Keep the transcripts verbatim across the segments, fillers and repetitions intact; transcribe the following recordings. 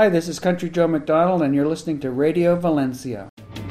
Hi, this is Country Joe McDonald, and you're listening to Radio Valencia.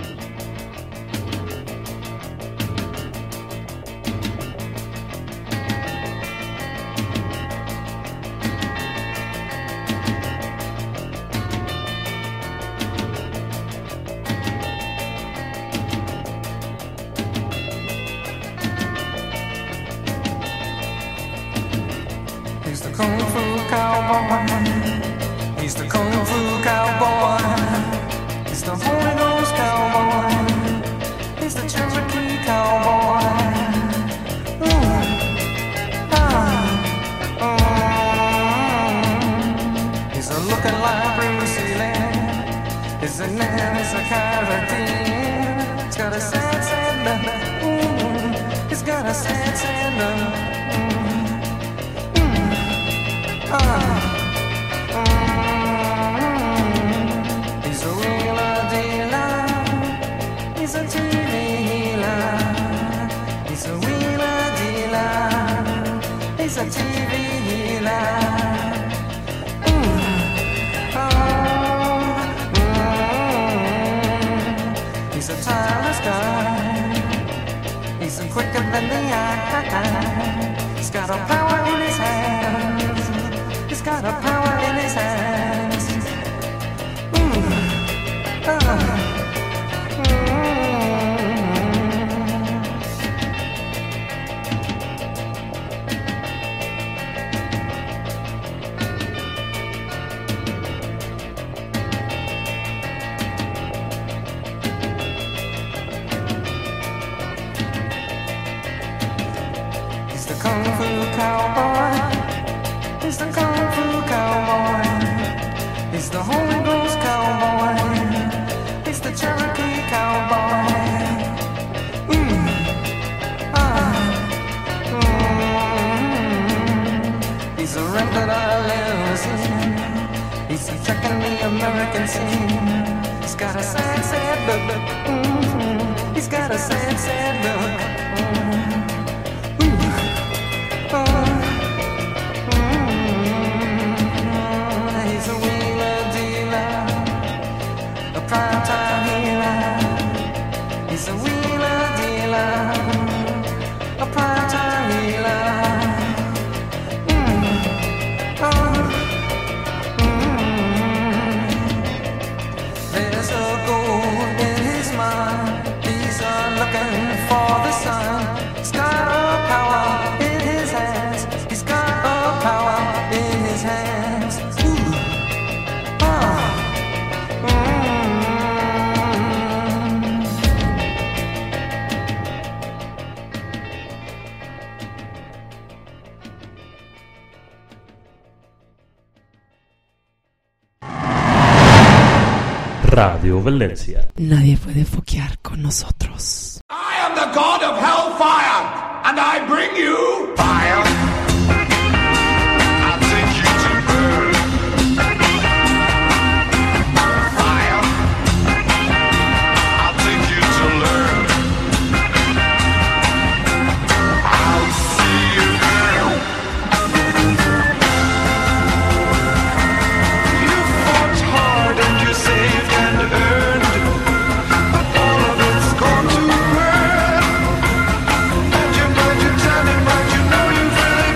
Radio Valencia. Nadie puede foquear con nosotros. I am the god of hellfire, and I bring you fire. I'll take you to burn. Fire. I'll take you to learn. I'll see you burn. You fought hard and you saved and earned, but all of it's gone to burn. And you know you're turning, but you know you've really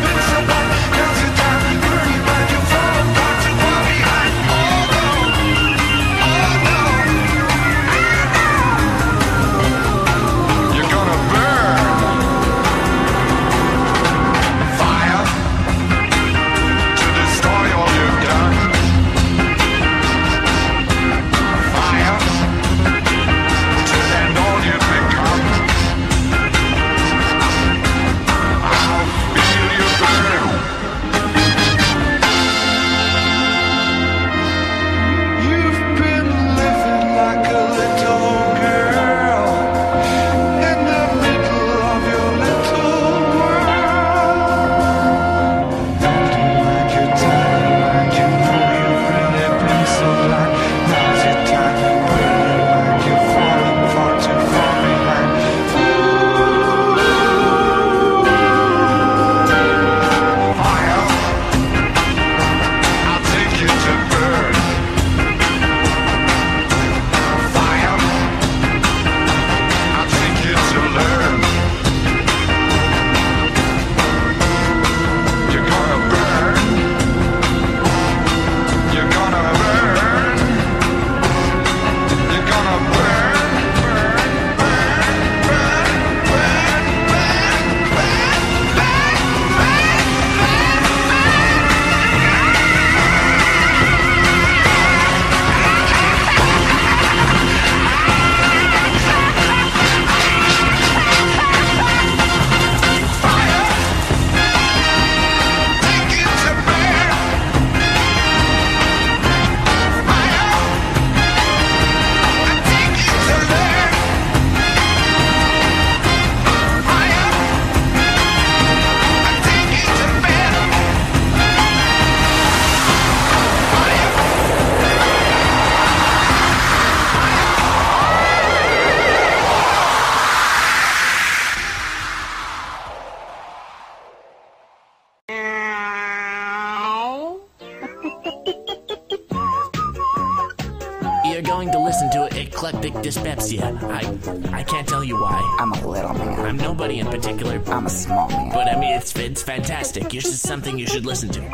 eclectic dyspepsia. I I can't tell you why. I'm a little man. I'm nobody in particular. I'm a small man. But I mean, it's it's fantastic. It's just something you should listen to.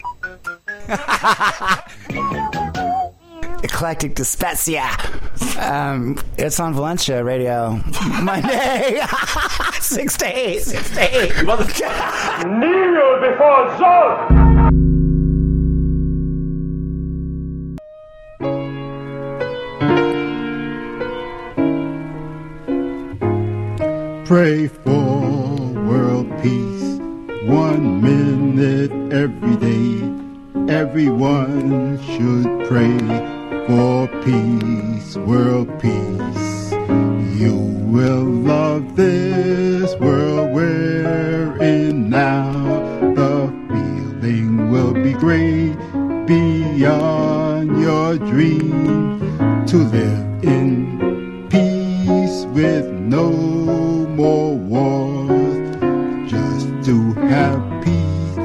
Eclectic dyspepsia. Um, it's on Valencia Radio Monday, six to eight, six to eight. Kneel before Zod! Pray for world peace, one minute every day. Everyone should pray for peace, world peace. You will love this world we're in now. The feeling will be great beyond your dream. To live in peace with no more wars, just to have peace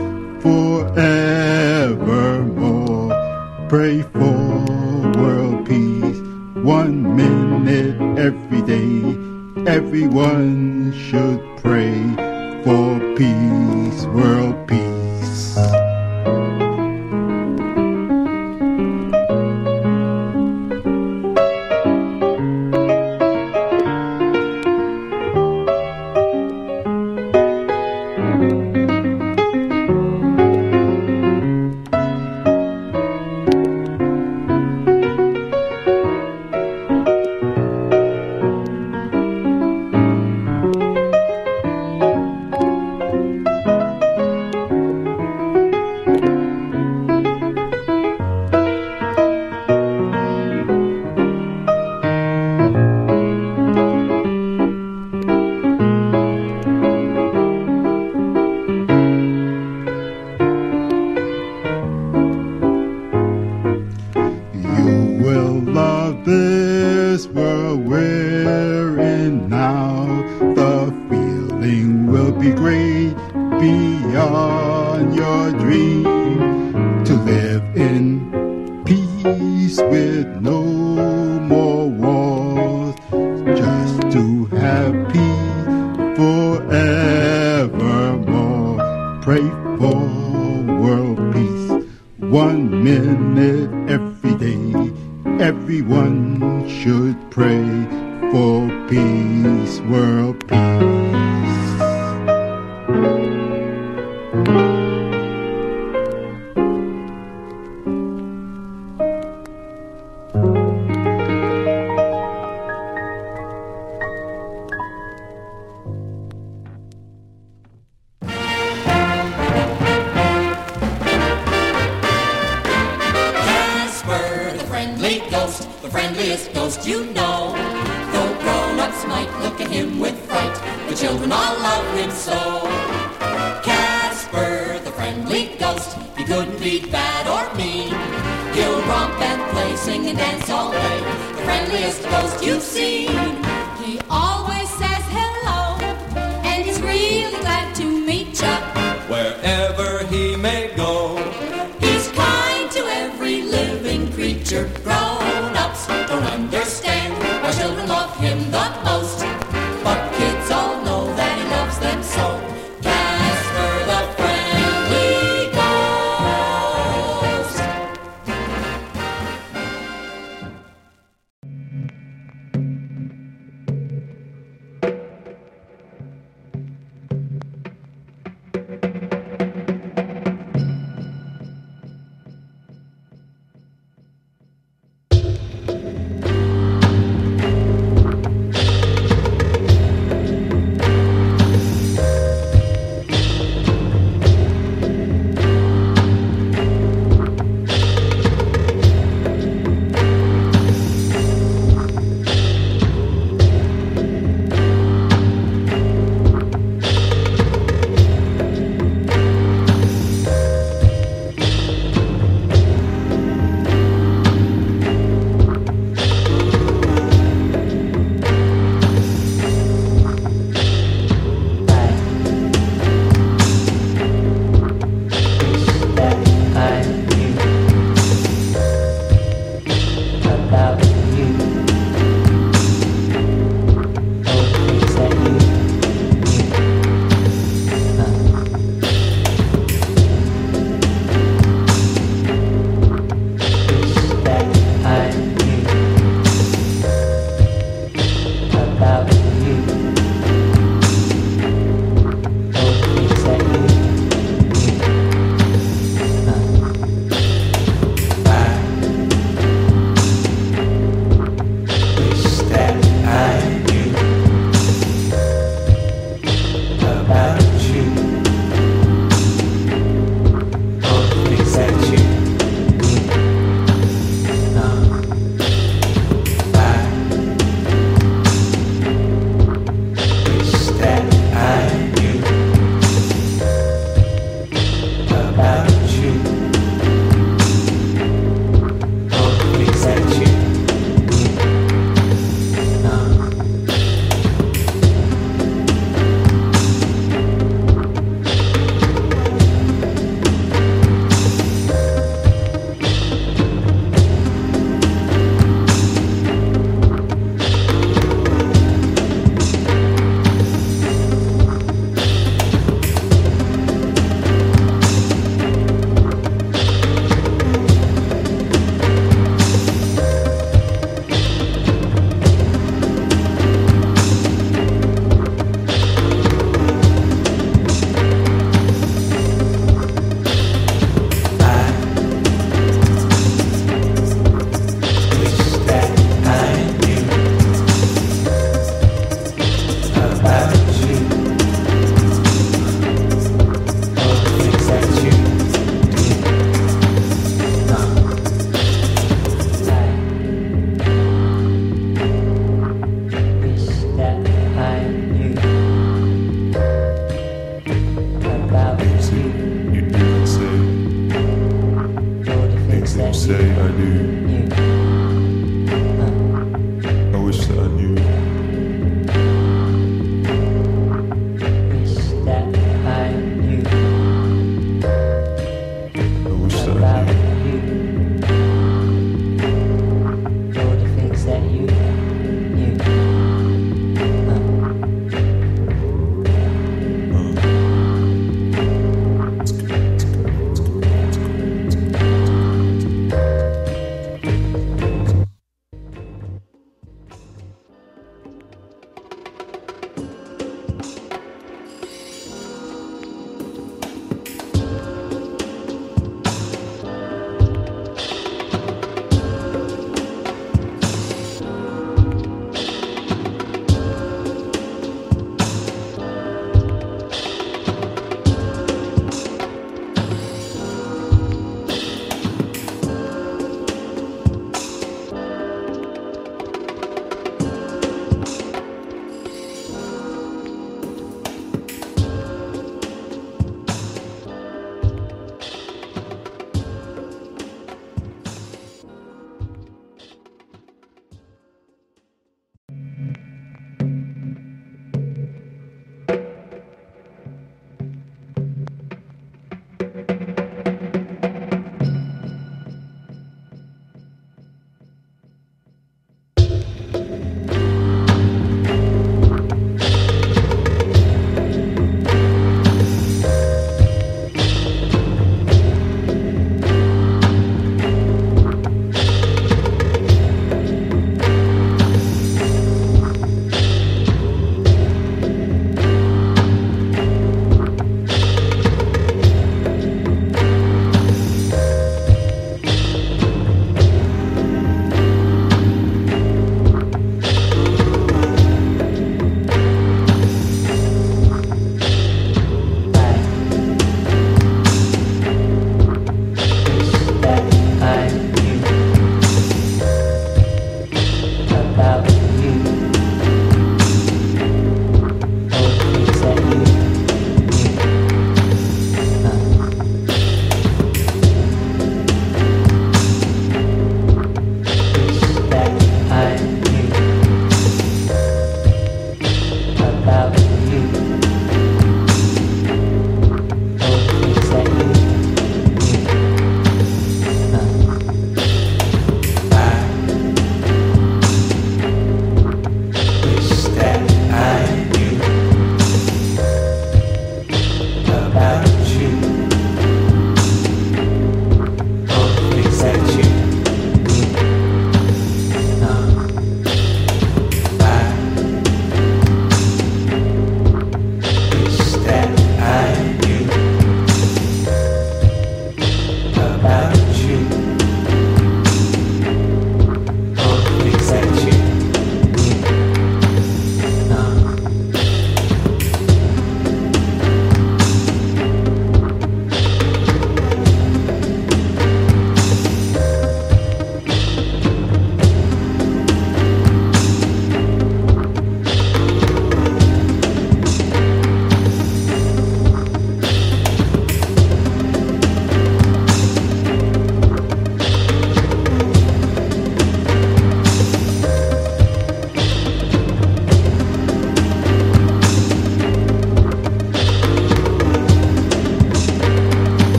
forevermore. Pray for world peace, one minute every day. Everyone should pray for peace, world peace.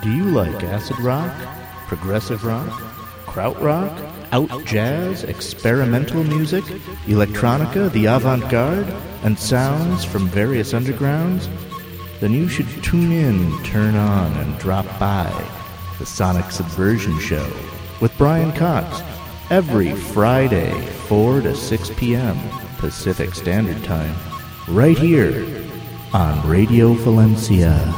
Do you like acid rock, progressive rock, krautrock, out jazz, experimental music, electronica, the avant-garde, and sounds from various undergrounds? Then you should tune in, turn on, and drop by the Sonic Subversion Show with Brian Cox every Friday, four to six p.m. Pacific Standard Time, right here on Radio Valencia.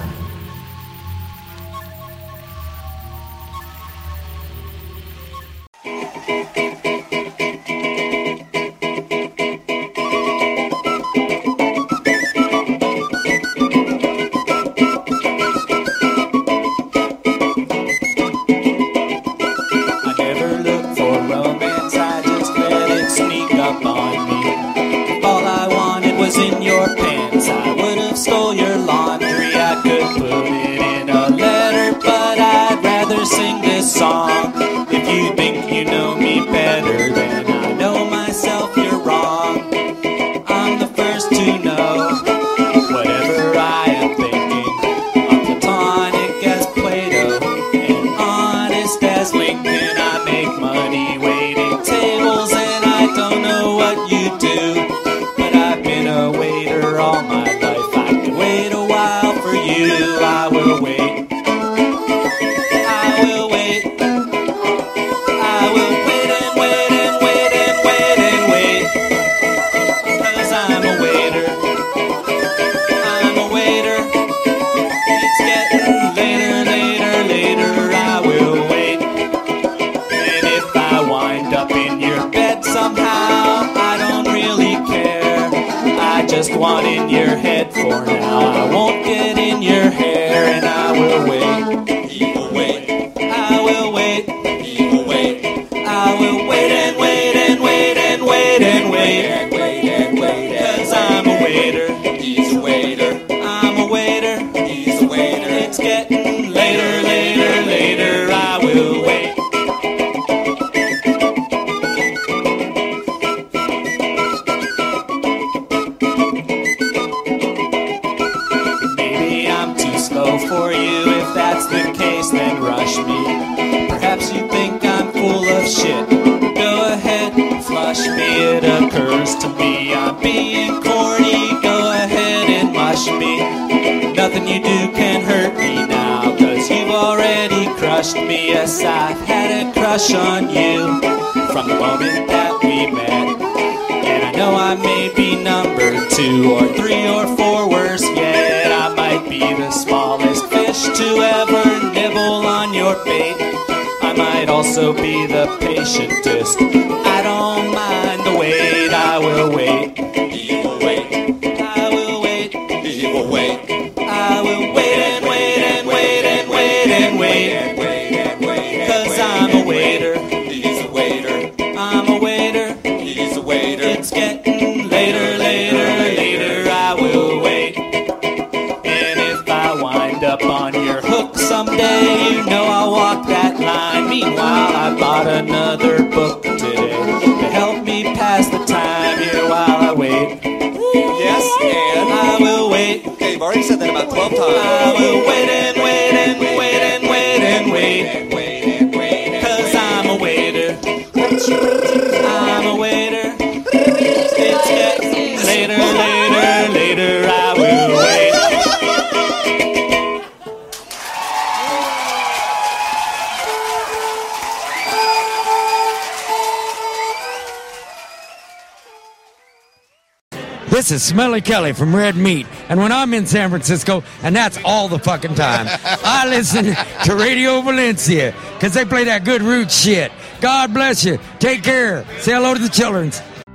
This is Smelly Kelly from Red Meat, and when I'm in San Francisco, and that's all the fucking time, I listen to Radio Valencia, because they play that good root shit. God bless you. Take care. Say hello to the children.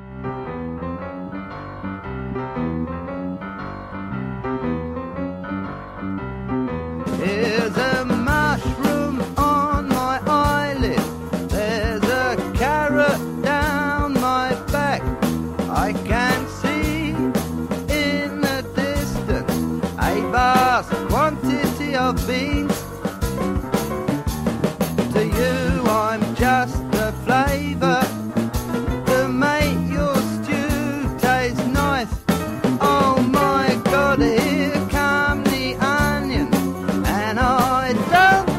There's a mushroom on my eyelid. There's a carrot down my back. I can see in the distance a vast quantity of beans. To you I'm just a flavour to make your stew taste nice. Oh my God, here come the onions, and I don't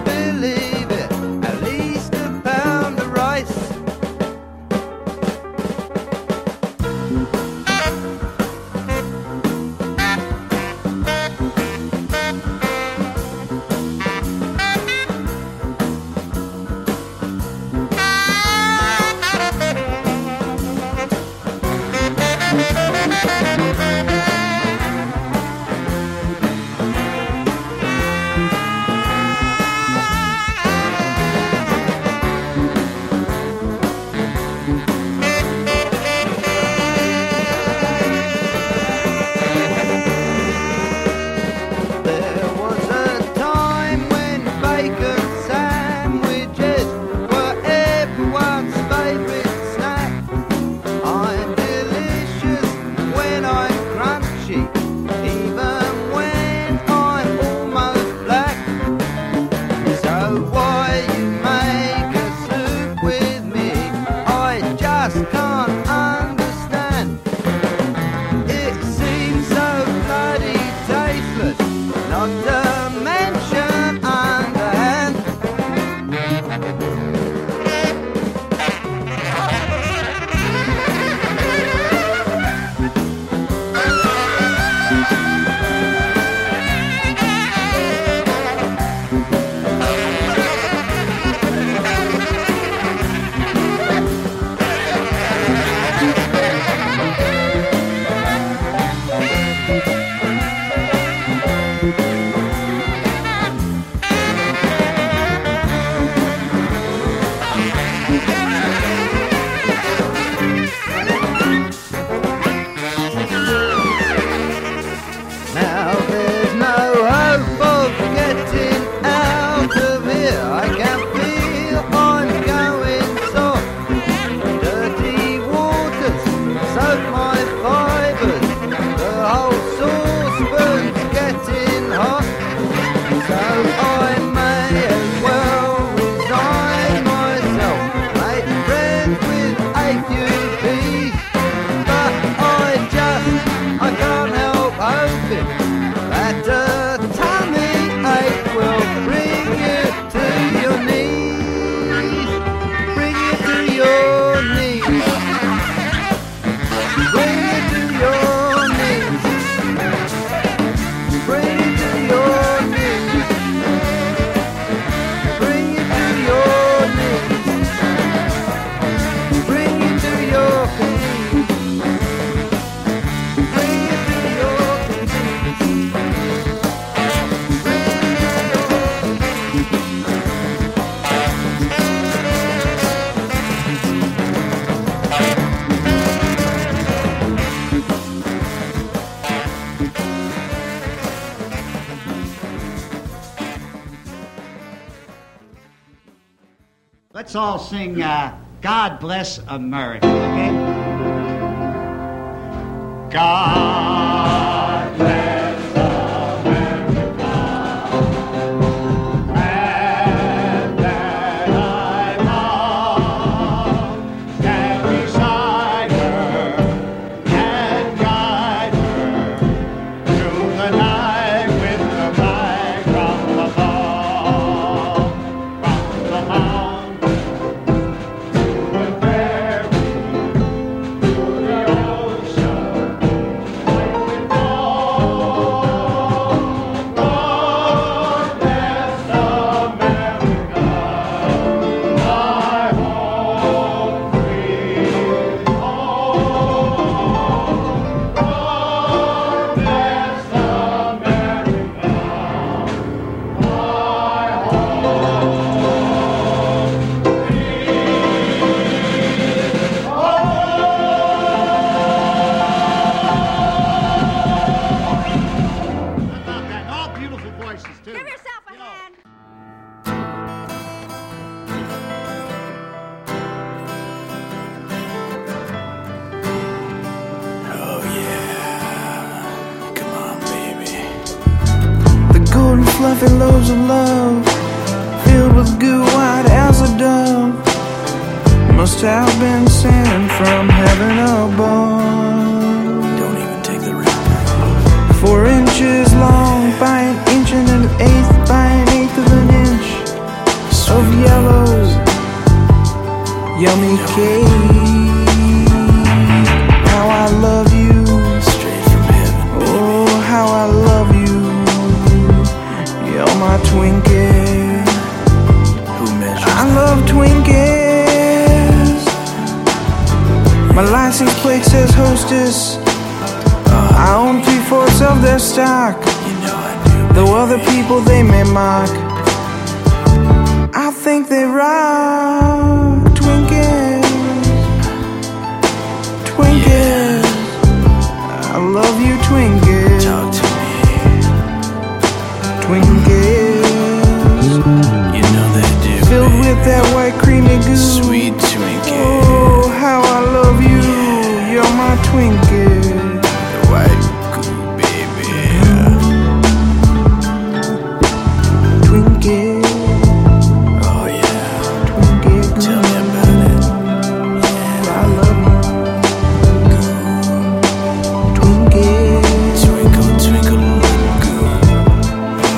dimension underhand. Now there's no hope of getting out of here. I can feel I'm going soft. Dirty waters soak my fibres. The whole saucepan's getting hot. So I may as well resign myself. Make friends with a few bees. But I just, I can't help hoping that a tummy ache will bring you to your knees. Bring you to your knees. Bring you to your knees. Bring you to your knees. Bring you to your knees. Bring you to your knees. Bring you to your knees. Let's all sing uh, God Bless America, okay? God bless America, and that I love, stand beside her and guide her through the night with the light from above, from the mountain to the prairie to the ocean. All beautiful voices, too. Give yourself a hand. The golden fluffy loaves of love, filled with goo white as a dove, must have been sent from heaven above. Don't even take the wrapper. Four inches long by an inch and an eighth by an eighth of an inch of yellow, yummy cake. How I love you, straight from heaven. Oh, how I love you. You're my Twinkie. Who measures? I love Twinkies. My license plate says hostess. I own three-fourths of their stock. Though other people they may mock, I think they rock. Twinkies, Twinkies, I love you, Twinkies. Talk to me. Twinkies, you know they do. Filled baby. With that white creamy goo. Sweet Twinkie. Oh, how I love you. You're my Twinkie. The white goo, baby. Twinkie. Oh yeah. Twinkie. Tell me about it. Yeah. I love you. Goo. Twinkie. Twinkle, twinkle, little goo.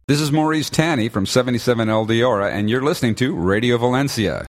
This is Maurice Tanny from seventy-seven El Diora, and you're listening to Radio Valencia.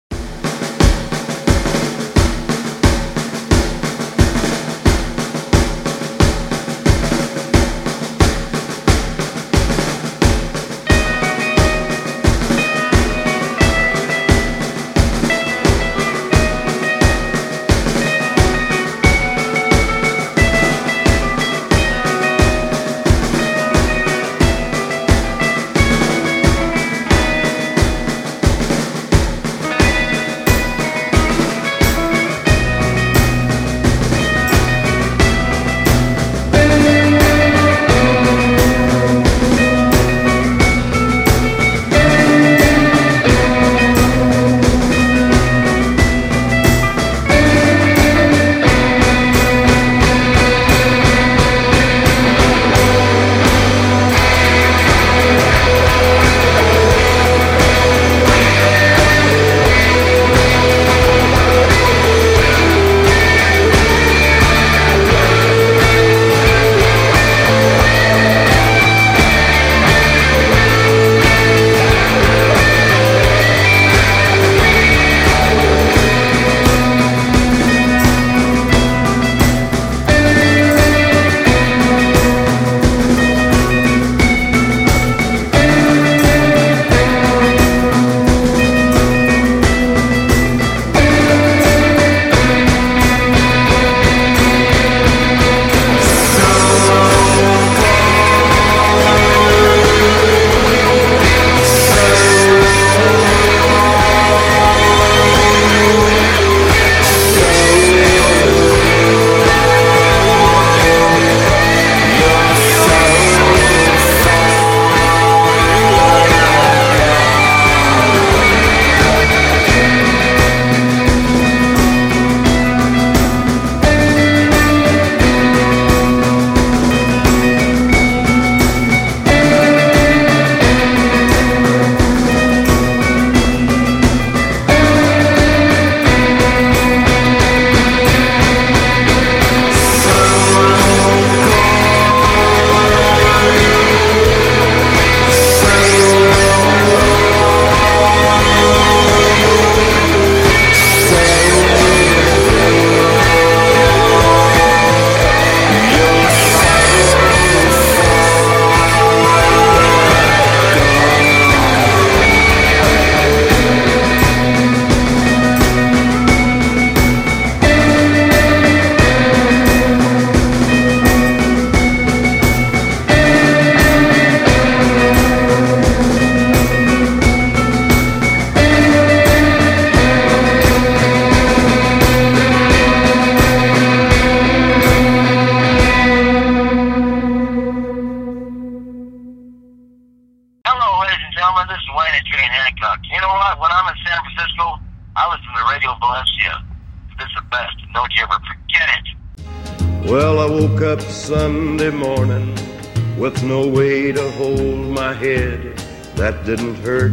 Well, I woke up Sunday morning with no way to hold my head that didn't hurt.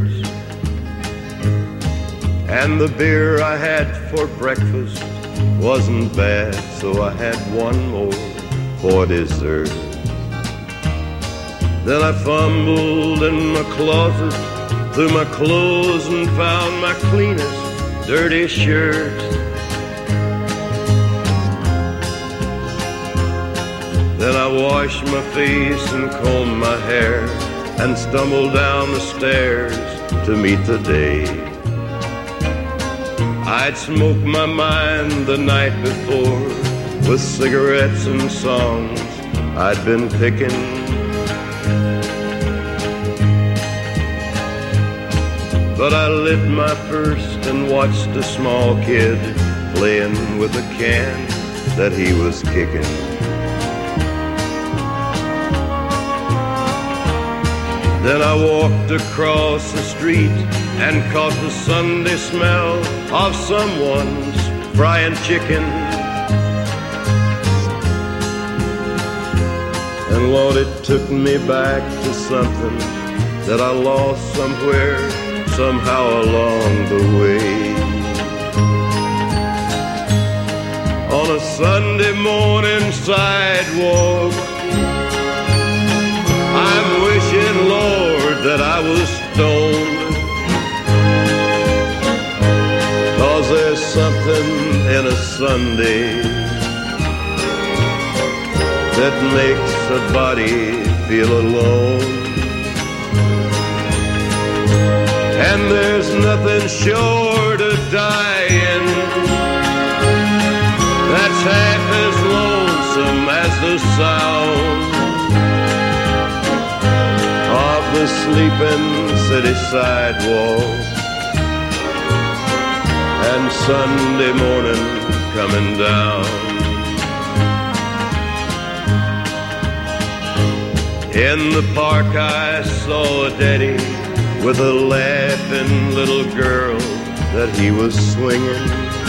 And the beer I had for breakfast wasn't bad, so I had one more for dessert. Then I fumbled in my closet through my clothes and found my cleanest dirty shirt. Then I washed my face and combed my hair and stumbled down the stairs to meet the day. I'd smoked my mind the night before with cigarettes and songs I'd been picking. But I lit my first and watched a small kid playing with a can that he was kicking. Then I walked across the street and caught the Sunday smell of someone's frying chicken. And Lord, it took me back to something that I lost somewhere, somehow along the way. On a Sunday morning sidewalk, I'm wishing, Lord, Sunday that makes a body feel alone. And there's nothing short of dying that's half as lonesome as the sound of the sleeping city sidewalk and Sunday morning coming down. In the park I saw a daddy with a laughing little girl that he was swinging.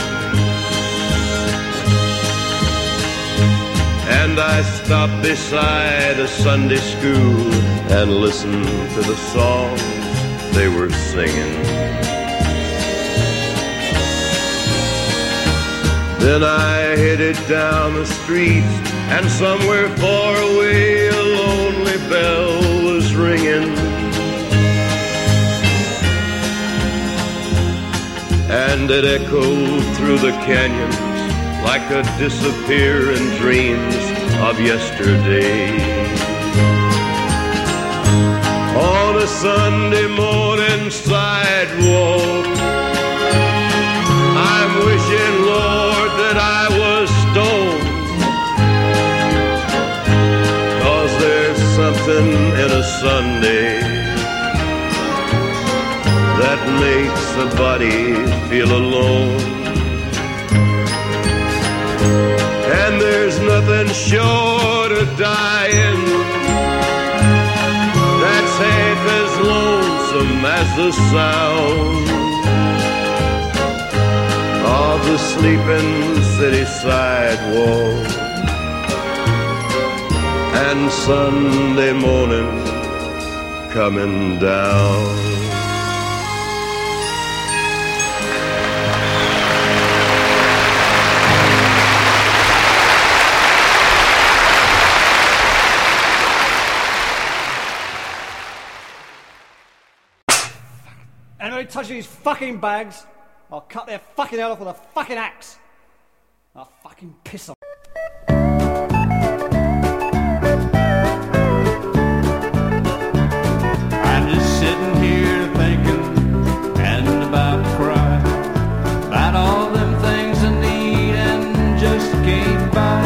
And I stopped beside a Sunday school and listened to the songs they were singing. Then I headed down the street, and somewhere far away a lonely bell was ringing. And it echoed through the canyons like a disappearing dreams of yesterday. On a Sunday morning sidewalk, I'm wishing, Lord, that I was stoned, 'cause there's something in a Sunday that makes a body feel alone. And there's nothing short of dying that's half as lonesome as the sound of the sleeping city sidewalk and Sunday morning coming down. Anybody touch these fucking bags, I'll cut their fucking head off with a fucking axe. I'll fucking piss off. I'm just sitting here thinking and about to cry about all them things I need and just can't buy.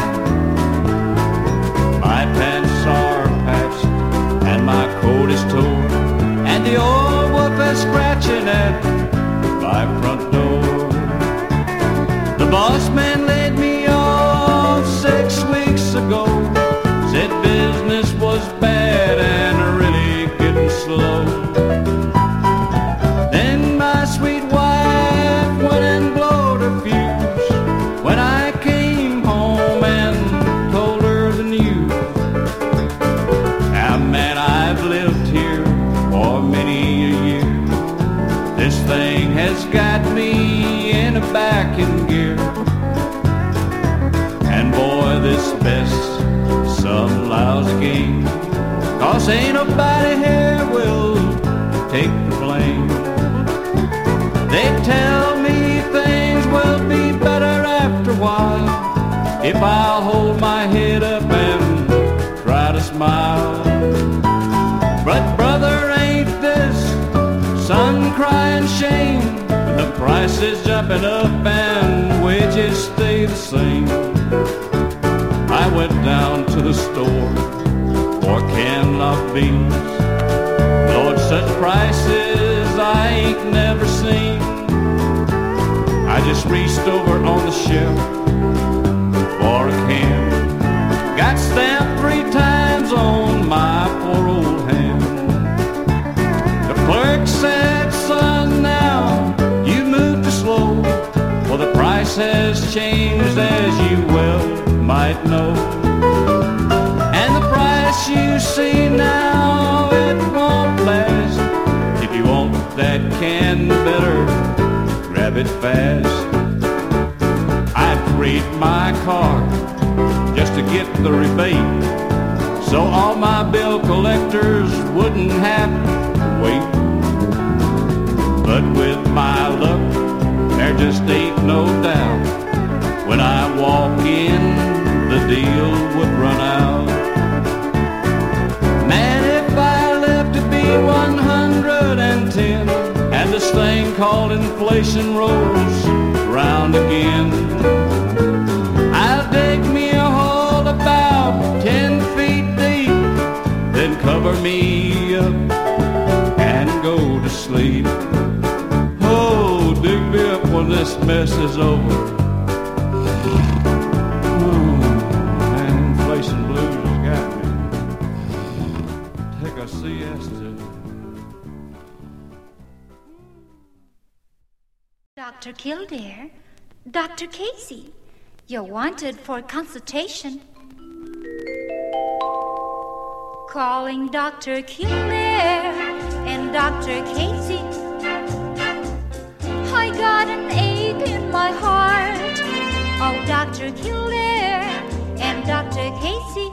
My pants are patched and my coat is torn, and the old wolf is scratching at my front door. The boss man laid me off six weeks ago, said business was bad and really getting slow. Then my sweet wife went and blowed her fuse when I came home and told her the news. Now man, I've lived here for many a year. This thing has got me in a backing gear. And boy, this best some lousy game, 'cause ain't nobody here will take the blame. They tell me things will be better after a while if I'll hold my head up and try to smile. But brother, ain't this sun crying shame? The price is jumping up and wages stay the same. I went down to the store for a can of beans. Lord, such prices I ain't never seen. I just reached over on the shelf for a can, got stamped three times on my poor old hand. The clerk said, son, now you moved too slow, for the price has changed, as you well might know. And the price you see now, it won't last. If you want that can, better grab it fast. I'd create my car just to get the rebate, so all my bill collectors wouldn't have to wait. But with my luck, there just ain't no doubt, when again, the deal would run out. Man, if I live to be one hundred ten, and this thing called inflation rolls round again, I'll dig me a hole about ten feet deep, then cover me up and go to sleep. Oh, dig me up when this mess is over. Oh, man, inflation blues has got me. Take a siesta. Doctor Kildare, Doctor Casey, you're wanted for consultation. Calling Doctor Kildare and Doctor Casey. I got an ache in my heart. Oh, Doctor Kildare and Doctor Casey,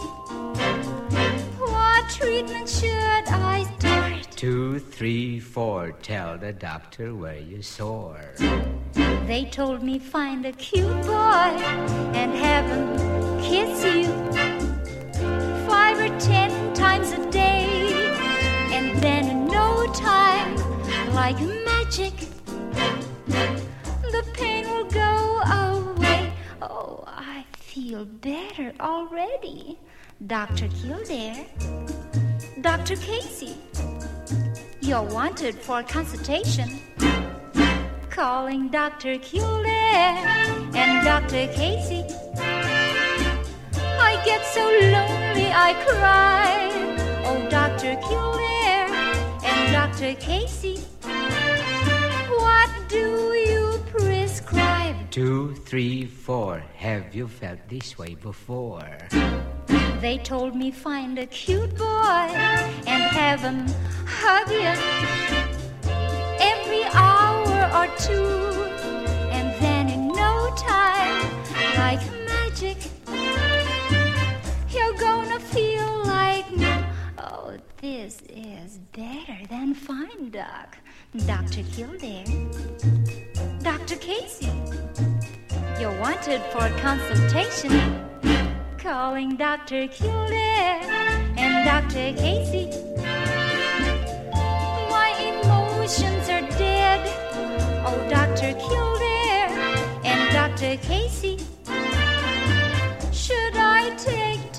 what treatment should I start? Two, three, four, tell the doctor where you're sore. They told me find a cute boy and have him kiss you five or ten times a day, and then in no time, like magic, the pain will go away. Oh, I feel better already. Doctor Kildare, Doctor Casey, you're wanted for consultation. Calling Doctor Kildare and Doctor Casey. I get so lonely I cry. Oh, Doctor Kildare and Doctor Casey, what do you prescribe? Two, three, four, have you felt this way before? They told me find a cute boy and have him hug you every hour or two, and then in no time, like magic, you're gonna feel like me. Oh, this is better than fine, Doc. Doctor Kildare, Doctor Casey, you're wanted for consultation. Calling Doctor Kildare and Doctor Casey. My emotions are dead. Oh, Doctor Kildare and Doctor Casey,